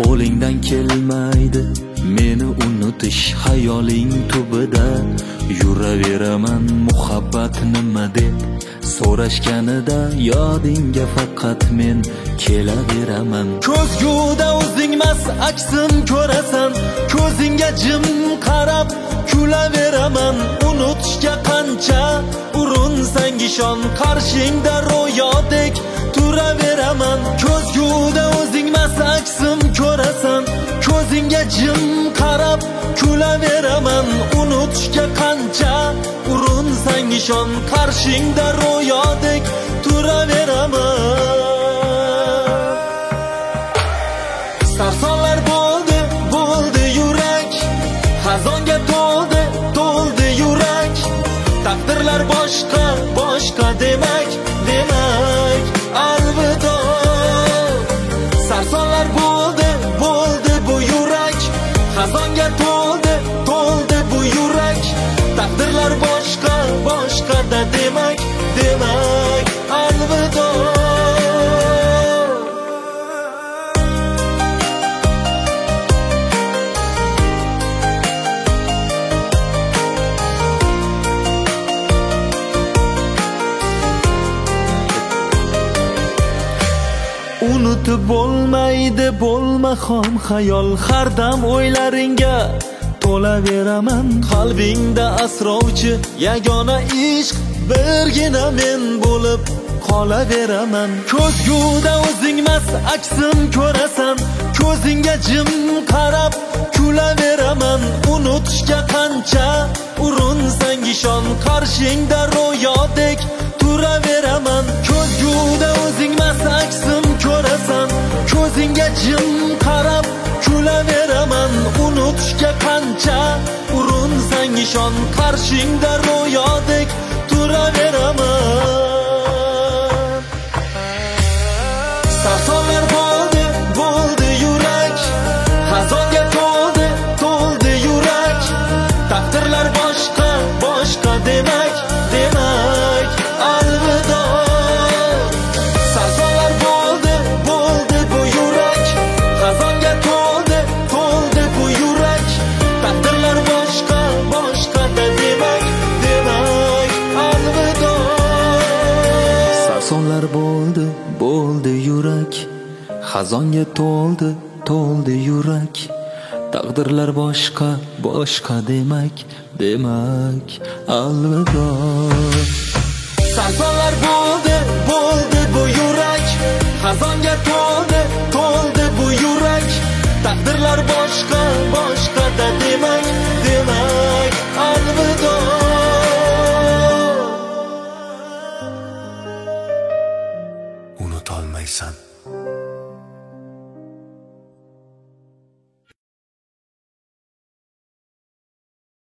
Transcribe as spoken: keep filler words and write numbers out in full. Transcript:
qo'lingdan kelmaydi meni unutish, hayoling tubida yuraveraman muhabbat nima deb so'rashganida yodingga faqat men kelaveraman. Ko'zguda o'zingmas aksim ko'rasan, ko'zingga jim qarab kulaveraman. Unutishga qancha urinsang ishon, qarshingda ro'yodek turaveraman. Ko'zguda o'zingmas aksim ko'rasan, ko'zingga jim qarab kulaveraman. Unutishga qancha urinsang ishon, qarshingda ro'yodek turaveraman. Sarsonlar bo'ldi, bo'ldi yurak, xazonga to'ldi, to'ldi yurak. Taqdirlar boshqa, boshqa demak, demak alvido. Sarsonlar bo'ldi, bo'ldi bu yurak, xazonga to'ldi, to'ldi bu yurak. Taqdirlar boshqa, boshqa da demak, demak alvido. Unutib bo'lmaydi bo'lma xom xayol, har dam o'ylaringga to'laveraman. Qalbingda asrovchi yagona ishq birgina men bo'lib qolaveraman. Ko'zguda o'zingmas aksim ko'rasan, ko'zingga jim qarab kulaveraman. Unutishga qancha urinsang ishon, qarshingda ro'yodek turaveraman. Ko'zguda o'zingmas aksim ko'rasan, ko'zingga jim qarab kulaveraman. Unutishga qancha urinsang ishon, qarshingda ro'yodek turaveraman. Sarsonlar bo'ldi, bo'ldi yurak, xazonga to'ldi, to'ldi yurak. Taqdirlar boshqa, boshqa demak, demak alvido. Sarsonlar bo'ldi, bo'ldi bu yurak, xazonga to'ldi, to'ldi bu yurak. Taqdirlar boshqa, boshqa da demak, demak alvido. Sarsonlar bo'ldi, bo'ldi yurak, xazonga to'ldi, to'ldi yurak. Taqdirlar boshqa, boshqa demak, demak alvido. Sarsonlar bo'ldi, bo'ldi bu yurak, xazonga to'ldi, to'ldi bu yurak. Taqdirlar boshqa, boshqa da demak, demak alvido. Unutolmaysan.